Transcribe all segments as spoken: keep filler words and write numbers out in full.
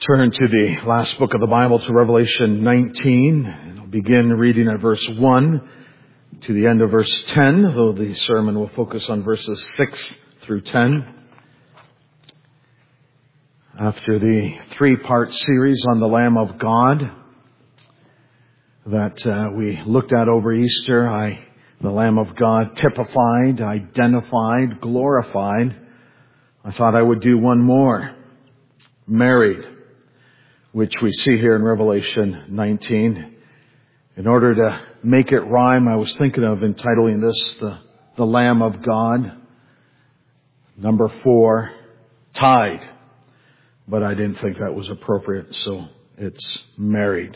Turn to the last book of the Bible, to Revelation nineteen, and I'll begin reading at verse one to the end of verse ten, though the sermon will focus on verses six through ten. After the three-part series on the Lamb of God that uh, we looked at over Easter, I, the Lamb of God typified, identified, glorified, I thought I would do one more, married, which we see here in Revelation nineteen. In order to make it rhyme, I was thinking of entitling this the, the Lamb of God. Number four, tied. But I didn't think that was appropriate, so it's married.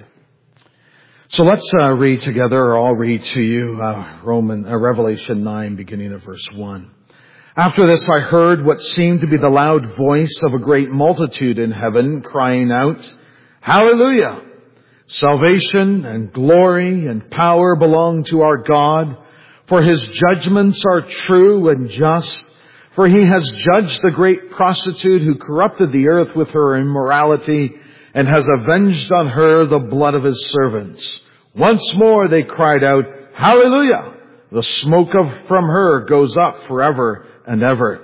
So let's uh, read together, or I'll read to you uh, Roman uh, Revelation nine, beginning at verse one. After this I heard what seemed to be the loud voice of a great multitude in heaven, crying out, Hallelujah! Salvation and glory and power belong to our God, for His judgments are true and just. For He has judged the great prostitute who corrupted the earth with her immorality, and has avenged on her the blood of His servants. Once more they cried out, Hallelujah! The smoke of from her goes up forever and ever.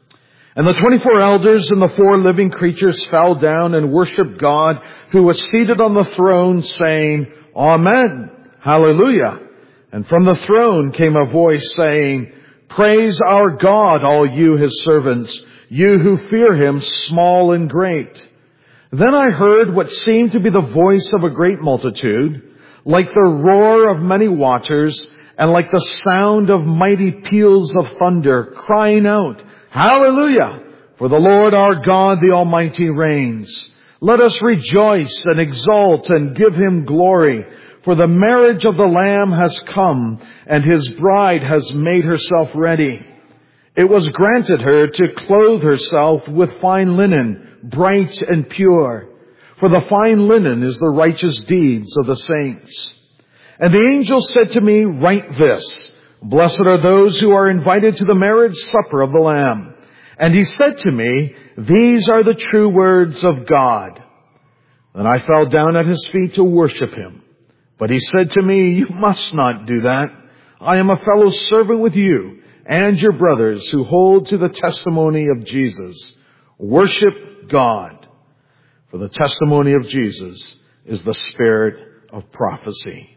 And the twenty-four elders and the four living creatures fell down and worshipped God, who was seated on the throne, saying, Amen, Hallelujah. And from the throne came a voice saying, Praise our God, all you His servants, you who fear Him, small and great. Then I heard what seemed to be the voice of a great multitude, like the roar of many waters, and like the sound of mighty peals of thunder, crying out, Hallelujah! For the Lord our God, the Almighty, reigns. Let us rejoice and exult and give Him glory, for the marriage of the Lamb has come, and His bride has made herself ready. It was granted her to clothe herself with fine linen, bright and pure, for the fine linen is the righteous deeds of the saints. And the angel said to me, Write this, Blessed are those who are invited to the marriage supper of the Lamb. And he said to me, These are the true words of God. Then I fell down at His feet to worship Him. But He said to me, You must not do that. I am a fellow servant with you and your brothers who hold to the testimony of Jesus. Worship God. For the testimony of Jesus is the spirit of prophecy.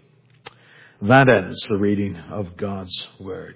That ends the reading of God's Word.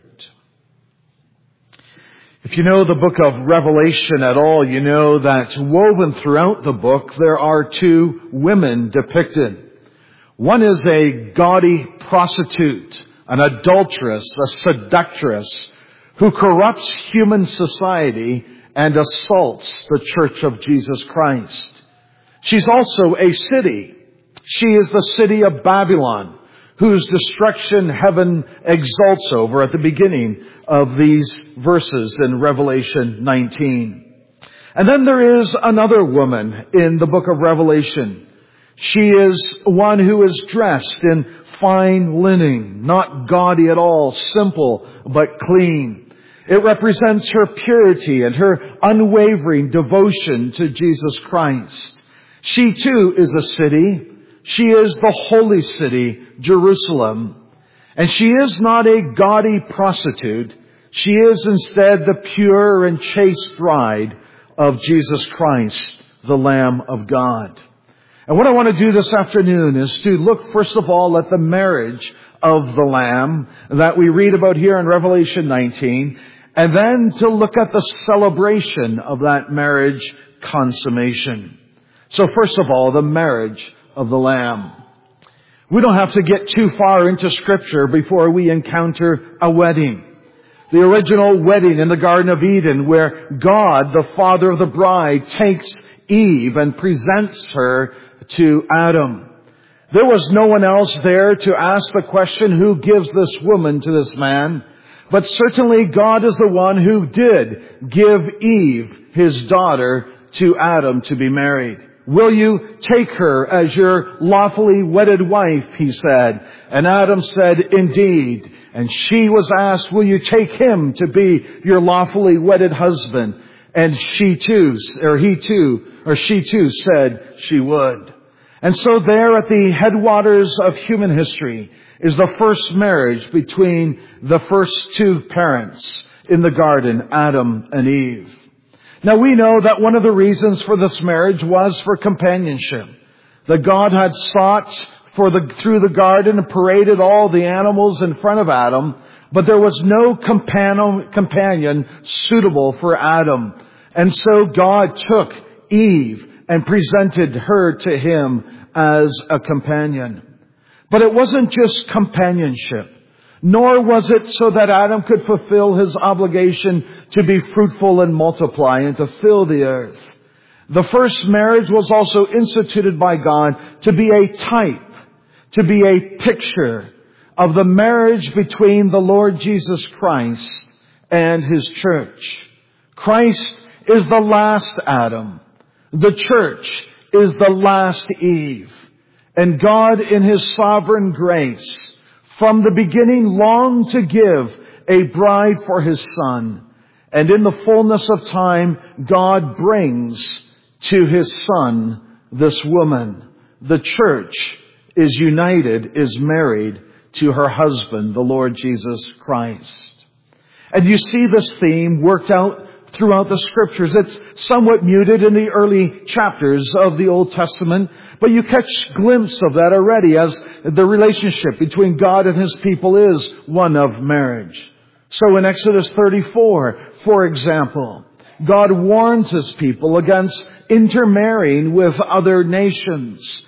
If you know the book of Revelation at all, you know that woven throughout the book there are two women depicted. One is a gaudy prostitute, an adulteress, a seductress, who corrupts human society and assaults the Church of Jesus Christ. She's also a city. She is the city of Babylon, whose destruction heaven exults over at the beginning of these verses in Revelation nineteen. And then there is another woman in the book of Revelation. She is one who is dressed in fine linen, not gaudy at all, simple but clean. It represents her purity and her unwavering devotion to Jesus Christ. She too is a city. She is the holy city, Jerusalem. And she is not a gaudy prostitute. She is instead the pure and chaste bride of Jesus Christ, the Lamb of God. And what I want to do this afternoon is to look first of all at the marriage of the Lamb that we read about here in Revelation nineteen, and then to look at the celebration of that marriage consummation. So first of all, the marriage of the Lamb. We don't have to get too far into Scripture before we encounter a wedding. The original wedding in the Garden of Eden, where God, the Father of the bride, takes Eve and presents her to Adam. There was no one else there to ask the question, who gives this woman to this man? But certainly God is the one who did give Eve, his daughter, to Adam to be married. Will you take her as your lawfully wedded wife, he said. And Adam said, indeed. And she was asked, will you take him to be your lawfully wedded husband? And she too, or he too, or she too said she would. And so there at the headwaters of human history is the first marriage between the first two parents in the garden, Adam and Eve. Now we know that one of the reasons for this marriage was for companionship. That God had sought for the, through the garden and paraded all the animals in front of Adam, but there was no companion, companion suitable for Adam. And so God took Eve and presented her to him as a companion. But it wasn't just companionship, nor was it so that Adam could fulfill his obligation to be fruitful and multiply and to fill the earth. The first marriage was also instituted by God to be a type, to be a picture of the marriage between the Lord Jesus Christ and His church. Christ is the last Adam. The church is the last Eve. And God in His sovereign grace, from the beginning longed to give a bride for His Son. And in the fullness of time, God brings to His Son this woman. The church is united, is married to her husband, the Lord Jesus Christ. And you see this theme worked out throughout the Scriptures. It's somewhat muted in the early chapters of the Old Testament, but you catch a glimpse of that already as the relationship between God and His people is one of marriage. So in Exodus thirty-four, for example, God warns His people against intermarrying with other nations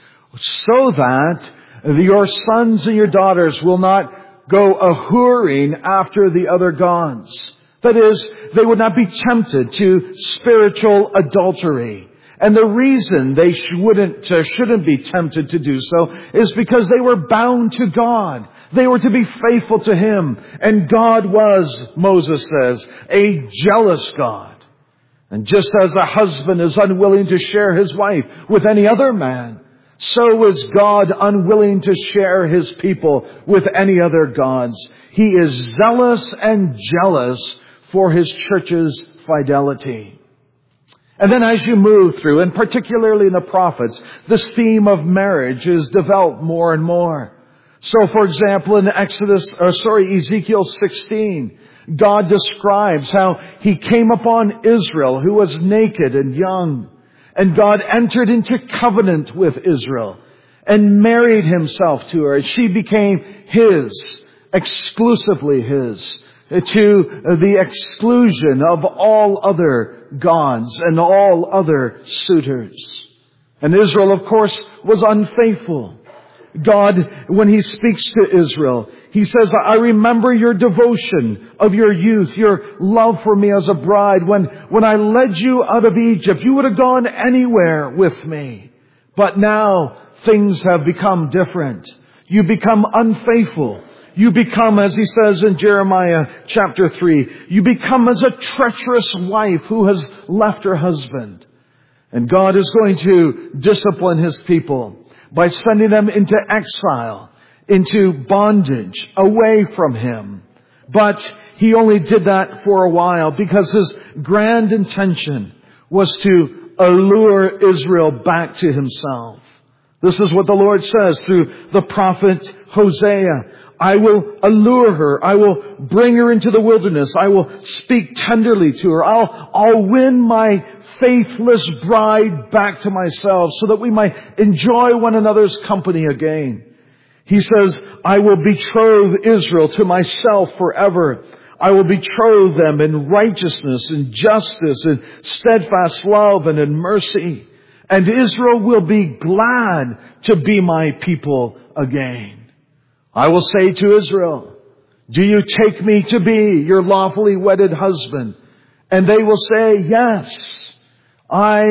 so that your sons and your daughters will not go a-whoring after the other gods. That is, they would not be tempted to spiritual adultery. And the reason they sh- wouldn't, uh, shouldn't be tempted to do so is because they were bound to God. They were to be faithful to Him. And God was, Moses says, a jealous God. And just as a husband is unwilling to share his wife with any other man, so is God unwilling to share His people with any other gods. He is zealous and jealous for His church's fidelity. And then as you move through, and particularly in the prophets, this theme of marriage is developed more and more. So for example, in Exodus, or sorry, Ezekiel sixteen, God describes how He came upon Israel who was naked and young. And God entered into covenant with Israel and married Himself to her. She became His, exclusively His, to the exclusion of all other gods and all other suitors. And Israel, of course, was unfaithful. God, when He speaks to Israel, He says, I remember your devotion of your youth, your love for me as a bride. When, when I led you out of Egypt, you would have gone anywhere with me. But now things have become different. You become unfaithful. You become, as He says in Jeremiah chapter three, you become as a treacherous wife who has left her husband. And God is going to discipline His people by sending them into exile, into bondage, away from Him. But He only did that for a while because His grand intention was to allure Israel back to Himself. This is what the Lord says through the prophet Hosea. I will allure her. I will bring her into the wilderness. I will speak tenderly to her. I'll, I'll win my faithless bride back to myself so that we might enjoy one another's company again. He says, I will betroth Israel to myself forever. I will betroth them in righteousness and justice and steadfast love and in mercy. And Israel will be glad to be my people again. I will say to Israel, do you take me to be your lawfully wedded husband? And they will say, yes, I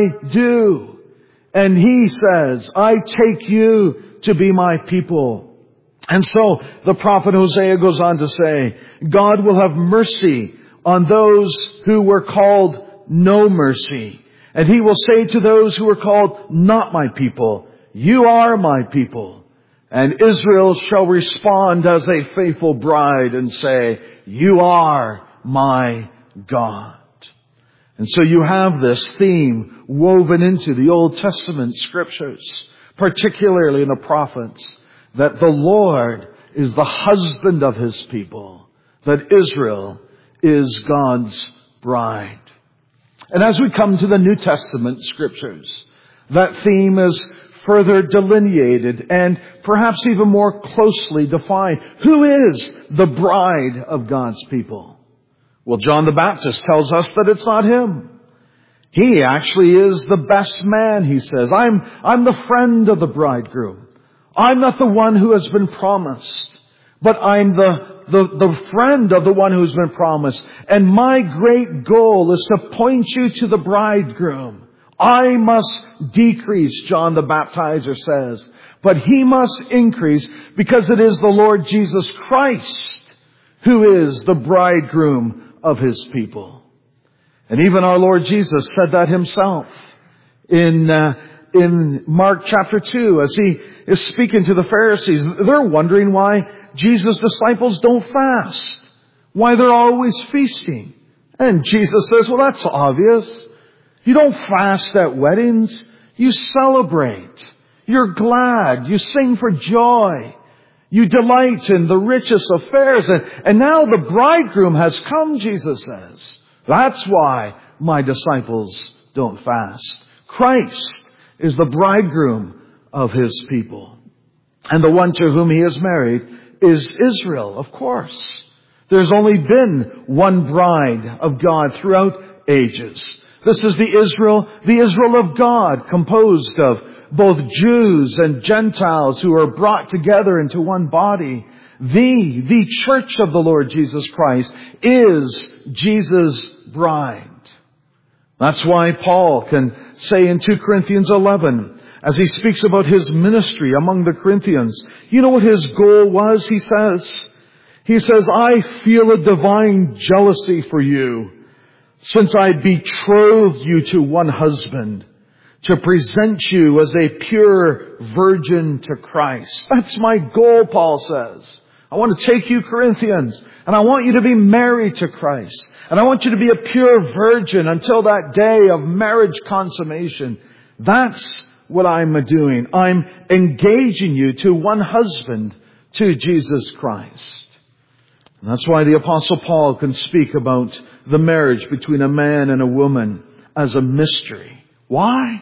do. And He says, I take you to be my people. And so the prophet Hosea goes on to say, God will have mercy on those who were called no mercy. And He will say to those who were called not my people, you are my people. And Israel shall respond as a faithful bride and say, you are my God. And so you have this theme woven into the Old Testament scriptures, particularly in the prophets, that the Lord is the husband of His people, that Israel is God's bride. And as we come to the New Testament scriptures, that theme is further delineated and perhaps even more closely defined. Who is the bride of God's people? Well, John the Baptist tells us that it's not him. He actually is the best man, he says. I'm, I'm the friend of the bridegroom. I'm not the one who has been promised, but I'm the, the, the friend of the one who's been promised. And my great goal is to point you to the bridegroom. I must decrease, John the Baptizer says, but He must increase, because it is the Lord Jesus Christ who is the bridegroom of His people. And even our Lord Jesus said that Himself in uh, in Mark chapter two, as He is speaking to the Pharisees. They're wondering why Jesus' disciples don't fast, why they're always feasting. And Jesus says, well, that's obvious. You don't fast at weddings. You celebrate. You're glad. You sing for joy. You delight in the richest affairs. And, and now the bridegroom has come, Jesus says. That's why my disciples don't fast. Christ is the bridegroom of His people. And the one to whom He is married is Israel, of course. There's only been one bride of God throughout ages. This is the Israel, the Israel of God, composed of both Jews and Gentiles who are brought together into one body. The, the church of the Lord Jesus Christ is Jesus' bride. That's why Paul can say in Second Corinthians eleven, as he speaks about his ministry among the Corinthians, you know what his goal was, he says? He says, I feel a divine jealousy for you, since I betrothed you to one husband, to present you as a pure virgin to Christ. That's my goal, Paul says. I want to take you, Corinthians, and I want you to be married to Christ. And I want you to be a pure virgin until that day of marriage consummation. That's what I'm doing. I'm engaging you to one husband, to Jesus Christ. And that's why the Apostle Paul can speak about the marriage between a man and a woman as a mystery. Why?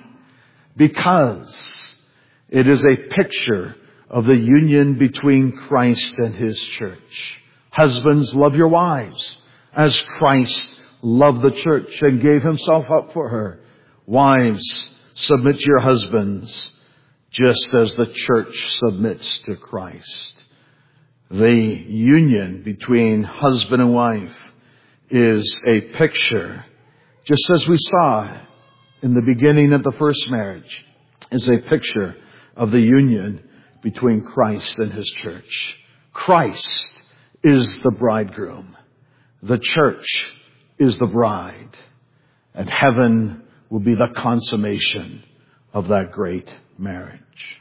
Because it is a picture of the union between Christ and His church. Husbands, love your wives as Christ loved the church and gave Himself up for her. Wives, submit to your husbands just as the church submits to Christ. The union between husband and wife is a picture, just as we saw in the beginning of the first marriage, is a picture of the union between Christ and His church. Christ is the bridegroom. The church is the bride. And heaven will be the consummation of that great marriage.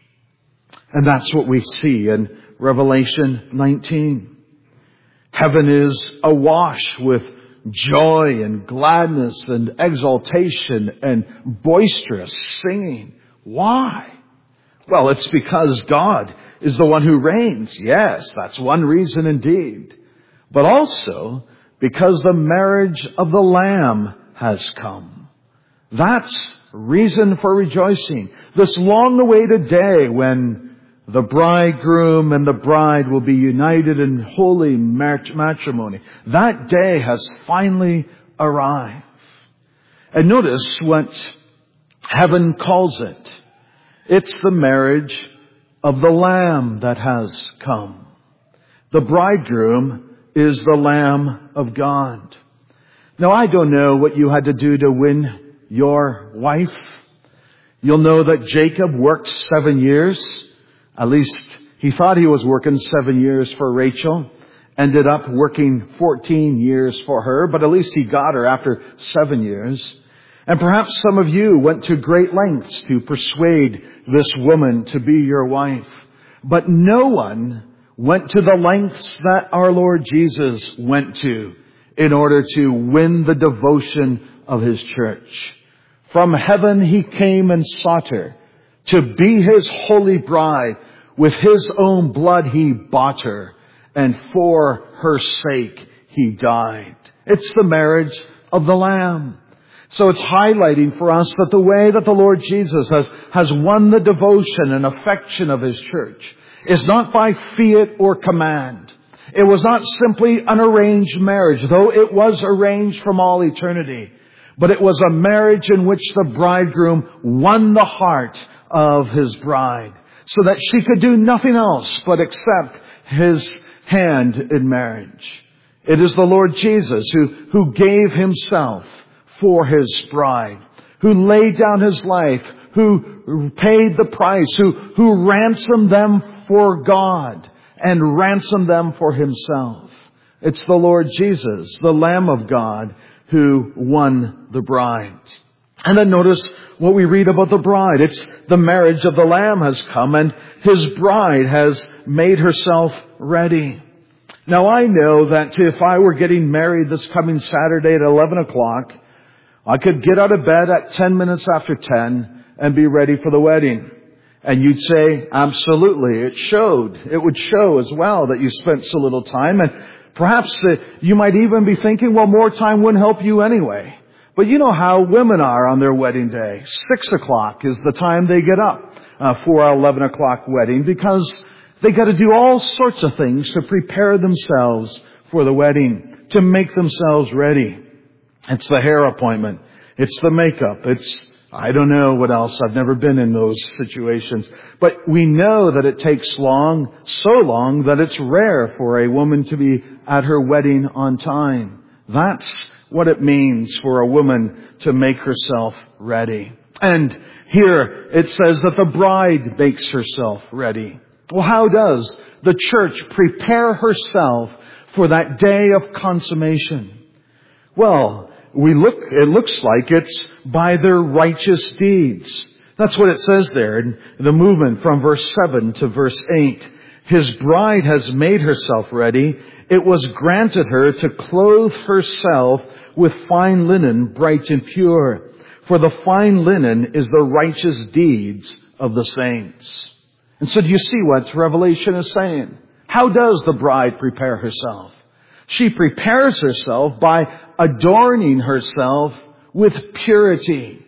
And that's what we see in Revelation nineteen. Heaven is awash with joy and gladness and exaltation and boisterous singing. Why? Well, it's because God is the one who reigns. Yes, that's one reason indeed. But also because the marriage of the Lamb has come. That's reason for rejoicing. This long-awaited day when the bridegroom and the bride will be united in holy matrimony. That day has finally arrived. And notice what heaven calls it. It's the marriage of the Lamb that has come. The bridegroom is the Lamb of God. Now, I don't know what you had to do to win your wife. You'll know that Jacob worked seven years. At least he thought he was working seven years for Rachel. Ended up working fourteen years for her, but at least he got her after seven years. And perhaps some of you went to great lengths to persuade this woman to be your wife. But no one went to the lengths that our Lord Jesus went to in order to win the devotion of His church. From heaven He came and sought her. To be His holy bride, with His own blood He bought her, and for her sake He died. It's the marriage of the Lamb. So it's highlighting for us that the way that the Lord Jesus has, has won the devotion and affection of His church is not by fiat or command. It was not simply an arranged marriage, though it was arranged from all eternity. But it was a marriage in which the bridegroom won the heart of his bride, so that she could do nothing else but accept his hand in marriage. It is the Lord Jesus who, who gave Himself for His bride, who laid down His life, who paid the price, who, who ransomed them for God and ransomed them for Himself. It's the Lord Jesus, the Lamb of God, who won the bride. And then notice what we read about the bride. It's the marriage of the Lamb has come, and His bride has made herself ready. Now I know that if I were getting married this coming Saturday at eleven o'clock, I could get out of bed at ten minutes after ten and be ready for the wedding. And you'd say, absolutely, it showed. It would show as well that you spent so little time. And perhaps uh, you might even be thinking, well, more time wouldn't help you anyway. But you know how women are on their wedding day. Six o'clock is the time they get up uh, for our eleven o'clock wedding, because they got to do all sorts of things to prepare themselves for the wedding, to make themselves ready. It's the hair appointment. It's the makeup. It's, I don't know what else. I've never been in those situations. But we know that it takes long, so long that it's rare for a woman to be at her wedding on time. That's what it means for a woman to make herself ready. And here it says that the bride makes herself ready. Well, how does the church prepare herself for that day of consummation? Well, we look, it looks like it's by their righteous deeds. That's what it says there in the movement from verse seven to verse eight. His bride has made herself ready. It was granted her to clothe herself with fine linen, bright and pure. For the fine linen is the righteous deeds of the saints. And so do you see what Revelation is saying? How does the bride prepare herself? She prepares herself by adorning herself with purity.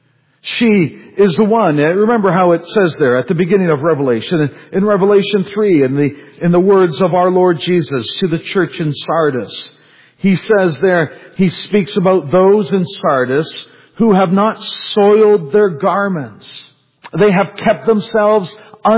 She is the one. Remember how it says there at the beginning of Revelation, in Revelation three, in the, in the words of our Lord Jesus to the church in Sardis. He says there, He speaks about those in Sardis who have not soiled their garments. They have kept themselves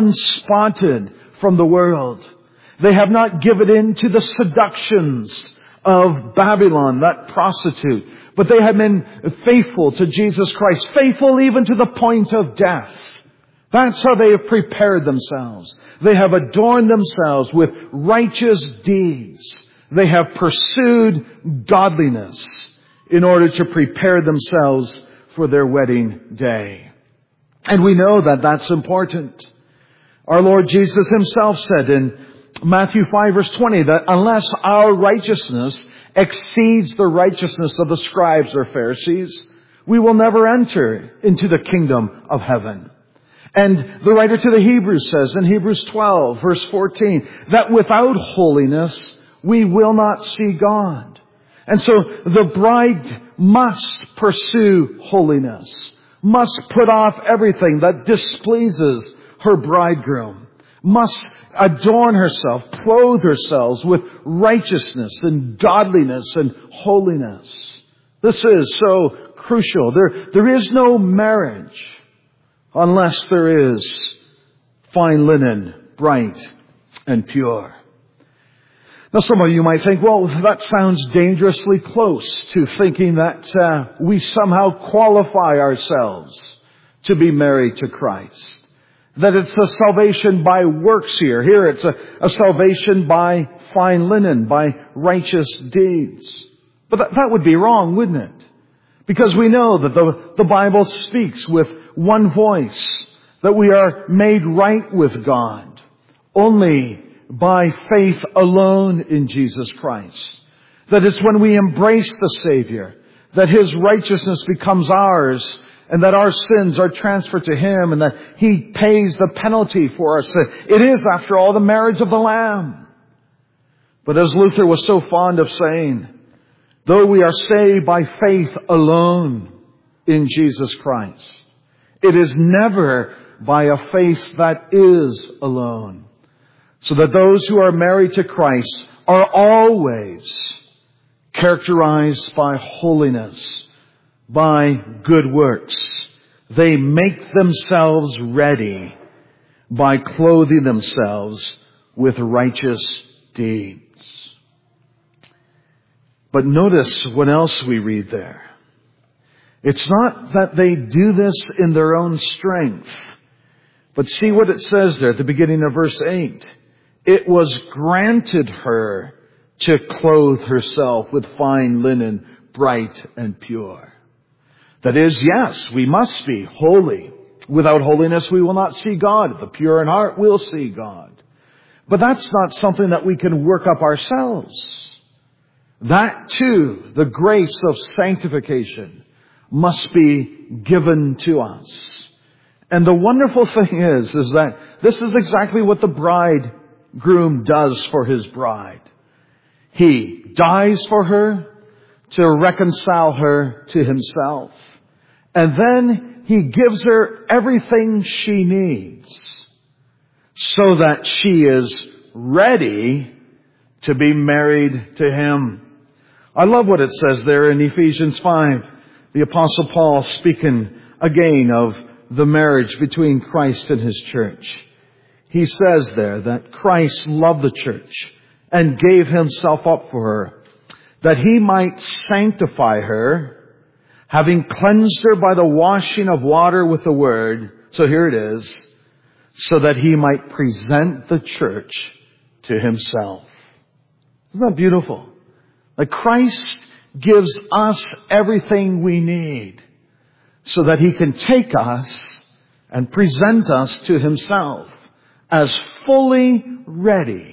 unspotted from the world. They have not given in to the seductions of Babylon, that prostitute. But they have been faithful to Jesus Christ, faithful even to the point of death. That's how they have prepared themselves. They have adorned themselves with righteous deeds. They have pursued godliness in order to prepare themselves for their wedding day. And we know that that's important. Our Lord Jesus Himself said in Matthew five verse twenty that unless our righteousness exceeds the righteousness of the scribes or Pharisees, we will never enter into the kingdom of heaven. And the writer to the Hebrews says in Hebrews twelve verse fourteen that without holiness we will not see God. And so the bride must pursue holiness, must put off everything that displeases her bridegroom, must adorn herself, clothe herself with righteousness and godliness and holiness. This is so crucial. There, there is no marriage unless there is fine linen, bright and pure. Now some of you might think, well, that sounds dangerously close to thinking that uh, we somehow qualify ourselves to be married to Christ. That it's a salvation by works here. Here it's a, a salvation by fine linen, by righteous deeds. But that, that would be wrong, wouldn't it? Because we know that the, the Bible speaks with one voice, that we are made right with God only by faith alone in Jesus Christ. That it's when we embrace the Savior that His righteousness becomes ours, and that our sins are transferred to Him, and that He pays the penalty for our sin. It is, after all, the marriage of the Lamb. But as Luther was so fond of saying, though we are saved by faith alone in Jesus Christ, it is never by a faith that is alone. So that those who are married to Christ are always characterized by holiness, by good works. They make themselves ready by clothing themselves with righteous deeds. But notice what else we read there. It's not that they do this in their own strength. But see what it says there at the beginning of verse eight. It was granted her to clothe herself with fine linen, bright and pure. That is, yes, we must be holy. Without holiness, we will not see God. The pure in heart will see God. But that's not something that we can work up ourselves. That too, the grace of sanctification, must be given to us. And the wonderful thing is, is that this is exactly what the bridegroom does for his bride. He dies for her to reconcile her to Himself. And then He gives her everything she needs so that she is ready to be married to Him. I love what it says there in Ephesians five. The Apostle Paul speaking again of the marriage between Christ and His church. He says there that Christ loved the church and gave Himself up for her, that He might sanctify her, having cleansed her by the washing of water with the word. So here it is, so that He might present the church to Himself. Isn't that beautiful? That Christ gives us everything we need so that He can take us and present us to Himself as fully ready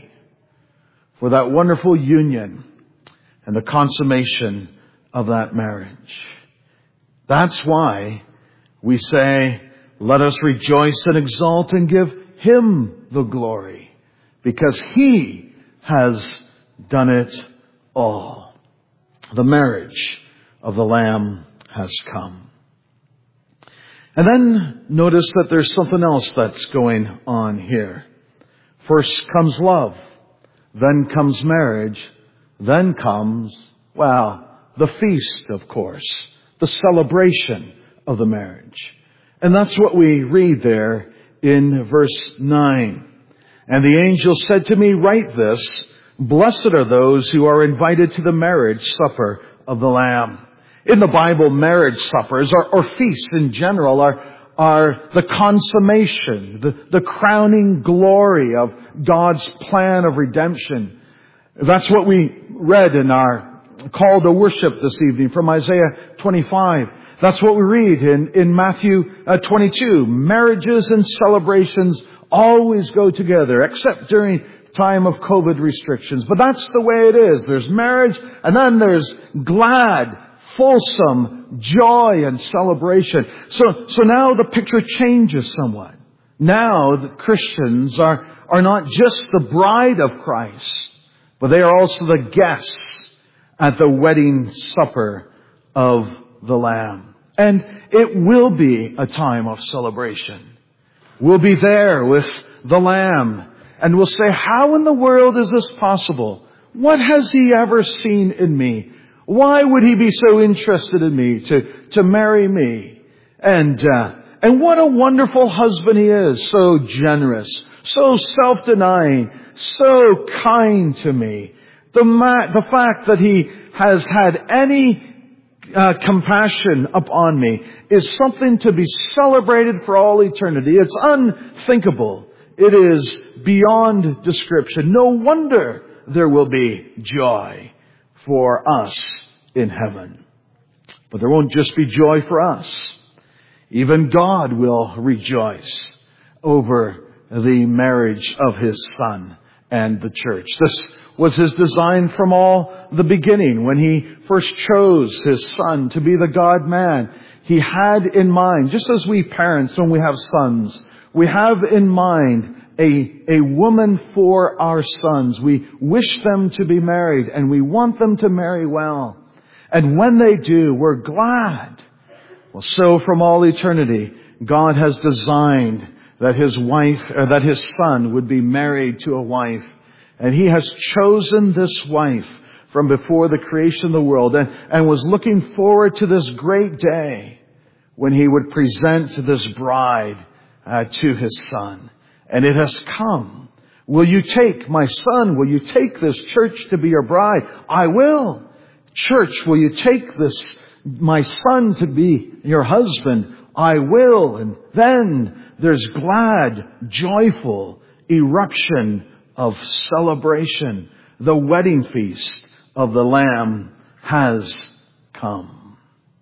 for that wonderful union and the consummation of that marriage. That's why we say, let us rejoice and exult and give Him the glory, because He has done it all. The marriage of the Lamb has come. And then notice that there's something else that's going on here. First comes love. Then comes marriage. Then comes, well, the feast, of course. The celebration of the marriage. And that's what we read there in verse nine. And the angel said to me, write this, blessed are those who are invited to the marriage supper of the Lamb. In the Bible, marriage suppers, or, or feasts in general, are, are the consummation, the, the crowning glory of God's plan of redemption. That's what we read in our call to worship this evening from Isaiah twenty-five. That's what we read in, in Matthew uh, twenty-two. Marriages and celebrations always go together, except during time of COVID restrictions. But that's the way it is. There's marriage, and then there's glad, fulsome joy and celebration. So, so now the picture changes somewhat. Now the Christians are, are not just the bride of Christ, but they are also the guests at the wedding supper of the Lamb. And it will be a time of celebration. We'll be there with the Lamb, and we'll say, how in the world is this possible? What has He ever seen in me? Why would He be so interested in me to, to marry me? And, uh, and what a wonderful husband He is. So generous, so self-denying, so kind to me. The, ma- the fact that He has had any uh, compassion upon me is something to be celebrated for all eternity. It's unthinkable. It is beyond description. No wonder there will be joy for us in heaven. But there won't just be joy for us. Even God will rejoice over the marriage of His Son and the church. This was His design from all the beginning, when He first chose His Son to be the God-man, He had in mind, just as we parents, when we have sons, we have in mind a, a woman for our sons. We wish them to be married, and we want them to marry well. And when they do, we're glad. Well, so from all eternity, God has designed that His wife, or that His Son would be married to a wife. And He has chosen this wife from before the creation of the world, and, and was looking forward to this great day when He would present this bride uh, to His Son. And it has come. Will you take my son? Will you take this church to be your bride? I will. Church, will you take this, my son, to be your husband? I will. And then there's glad, joyful eruption of celebration. The wedding feast of the Lamb has come.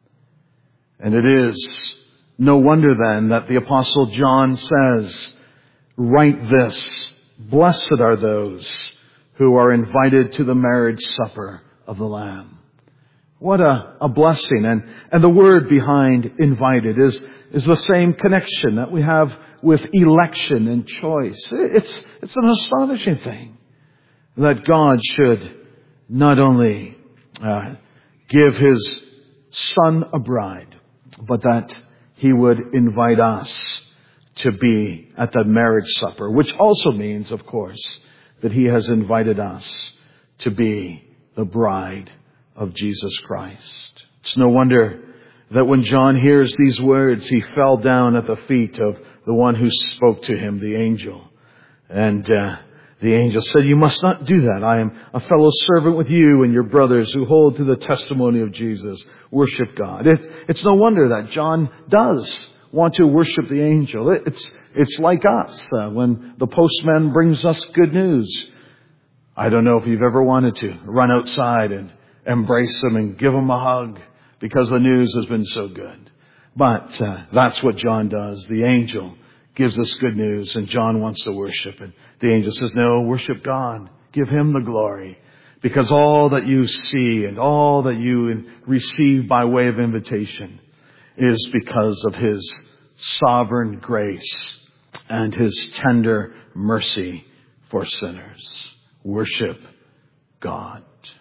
And it is no wonder then that the Apostle John says, write this, blessed are those who are invited to the marriage supper of the Lamb. What a, a blessing. And, and the word behind invited is, is the same connection that we have with election and choice. It's, it's an astonishing thing that God should not only uh, give His Son a bride, but that He would invite us to be at the marriage supper, which also means, of course, that He has invited us to be the bride of Jesus Christ. It's no wonder that when John hears these words, he fell down at the feet of the one who spoke to him, the angel. And uh, the angel said, you must not do that. I am a fellow servant with you and your brothers who hold to the testimony of Jesus. Worship God. It's, it's no wonder that John does want to worship the angel. It, it's, it's like us uh, when the postman brings us good news. I don't know if you've ever wanted to run outside and embrace him and give him a hug because the news has been so good. But uh, that's what John does. The angel gives us good news, and John wants to worship. And the angel says, no, worship God. Give Him the glory. Because all that you see and all that you receive by way of invitation is because of His sovereign grace and His tender mercy for sinners. Worship God.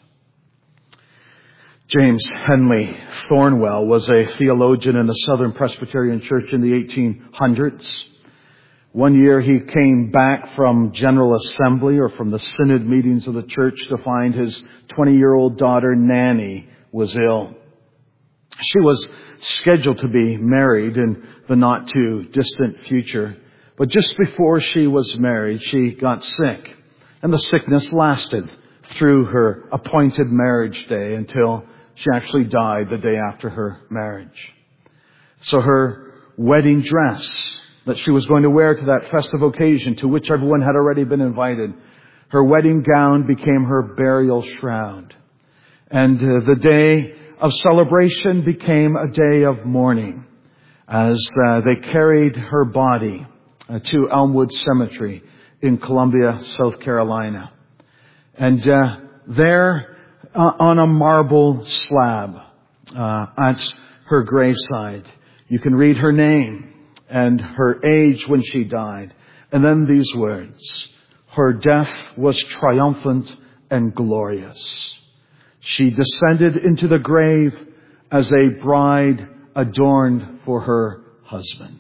James Henley Thornwell was a theologian in the Southern Presbyterian Church in the eighteen hundreds. One year he came back from General Assembly or from the synod meetings of the church to find his twenty-year-old daughter Nanny was ill. She was scheduled to be married in the not too distant future. But just before she was married, she got sick. And the sickness lasted through her appointed marriage day until she actually died the day after her marriage. So her wedding dress that she was going to wear to that festive occasion to which everyone had already been invited, her wedding gown became her burial shroud. And uh, the day of celebration became a day of mourning as uh, they carried her body uh, to Elmwood Cemetery in Columbia, South Carolina. And uh, there uh, on a marble slab uh, at her graveside, you can read her name and her age when she died. And then these words, her death was triumphant and glorious. She descended into the grave as a bride adorned for her husband.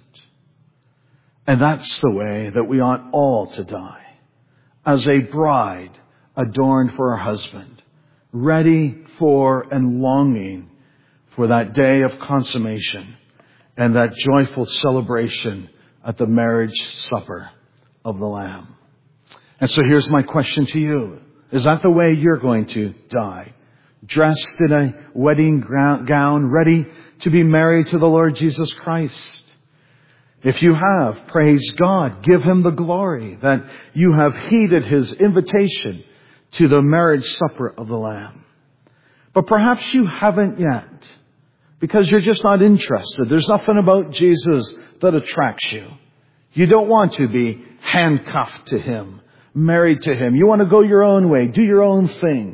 And that's the way that we ought all to die. As a bride adorned for her husband, ready for and longing for that day of consummation and that joyful celebration at the marriage supper of the Lamb. And so here's my question to you. Is that the way you're going to die? Dressed in a wedding gown, ready to be married to the Lord Jesus Christ? If you have, praise God. Give Him the glory that you have heeded His invitation to the marriage supper of the Lamb. But perhaps you haven't yet because you're just not interested. There's nothing about Jesus that attracts you. You don't want to be handcuffed to Him, married to Him. You want to go your own way, do your own thing,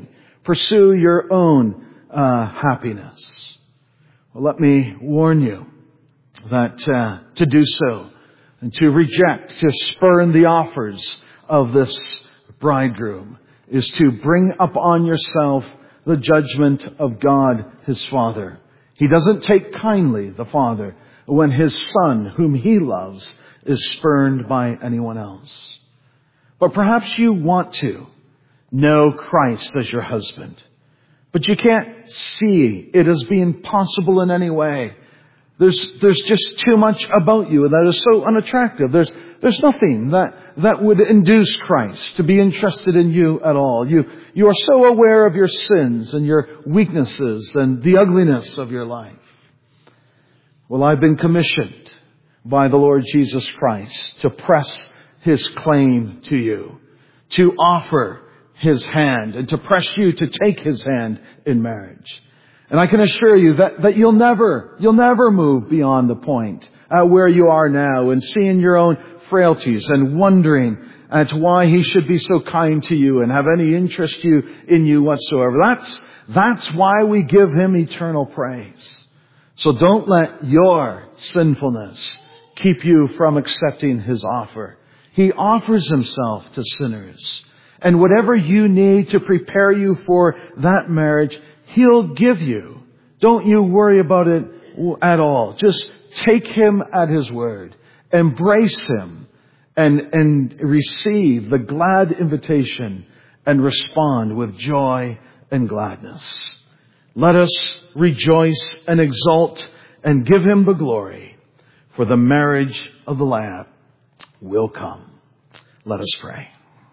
pursue your own uh, happiness. Well, let me warn you that uh, to do so and to reject, to spurn the offers of this bridegroom is to bring upon yourself the judgment of God, his Father. He doesn't take kindly, the Father, when his Son, whom he loves, is spurned by anyone else. But perhaps you want to know Christ as your husband, but you can't see it as being possible in any way. There's, there's just too much about you that is so unattractive. There's, there's nothing that, that would induce Christ to be interested in you at all. You, you are so aware of your sins and your weaknesses and the ugliness of your life. Well, I've been commissioned by the Lord Jesus Christ to press his claim to you, to offer his hand and to press you to take his hand in marriage. And I can assure you that, that you'll never, you'll never move beyond the point uh, where you are now and seeing your own frailties and wondering at why he should be so kind to you and have any interest you in you whatsoever. That's, that's why we give him eternal praise. So don't let your sinfulness keep you from accepting his offer. He offers himself to sinners. And whatever you need to prepare you for that marriage, he'll give you. Don't you worry about it at all. Just take him at his word. Embrace him and, and receive the glad invitation and respond with joy and gladness. Let us rejoice and exult and give him the glory, for the marriage of the Lamb will come. Let us pray.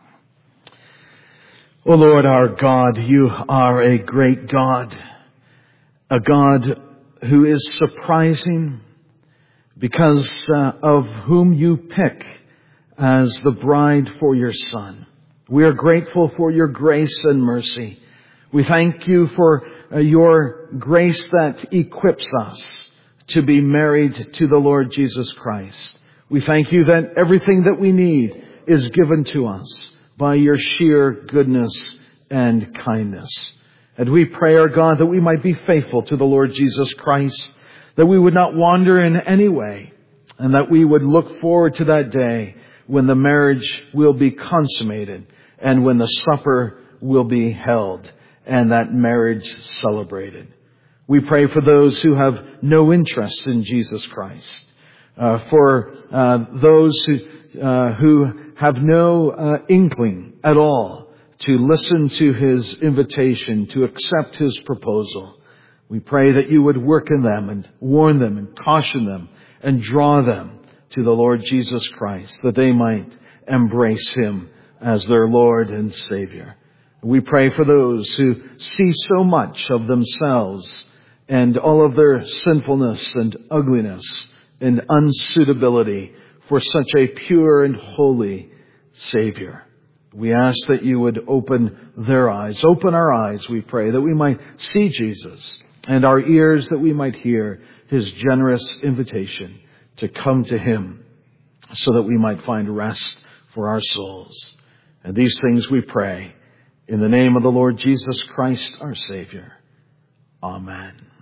O Lord our God, you are a great God, a God who is surprising because uh, of whom you pick as the bride for your Son. We are grateful for your grace and mercy. We thank you for uh, your grace that equips us to be married to the Lord Jesus Christ. We thank you that everything that we need is given to us by your sheer goodness and kindness. And we pray, our God, that we might be faithful to the Lord Jesus Christ, that we would not wander in any way, and that we would look forward to that day when the marriage will be consummated and when the supper will be held and that marriage celebrated. We pray for those who have no interest in Jesus Christ, uh, for uh, those who Uh, who have no uh, inkling at all to listen to his invitation, to accept his proposal. We pray that you would work in them and warn them and caution them and draw them to the Lord Jesus Christ, that they might embrace him as their Lord and Savior. We pray for those who see so much of themselves and all of their sinfulness and ugliness and unsuitability for such a pure and holy Savior. We ask that you would open their eyes, open our eyes, we pray, that we might see Jesus, and our ears that we might hear his generous invitation to come to him so that we might find rest for our souls. And these things we pray in the name of the Lord Jesus Christ, our Savior. Amen.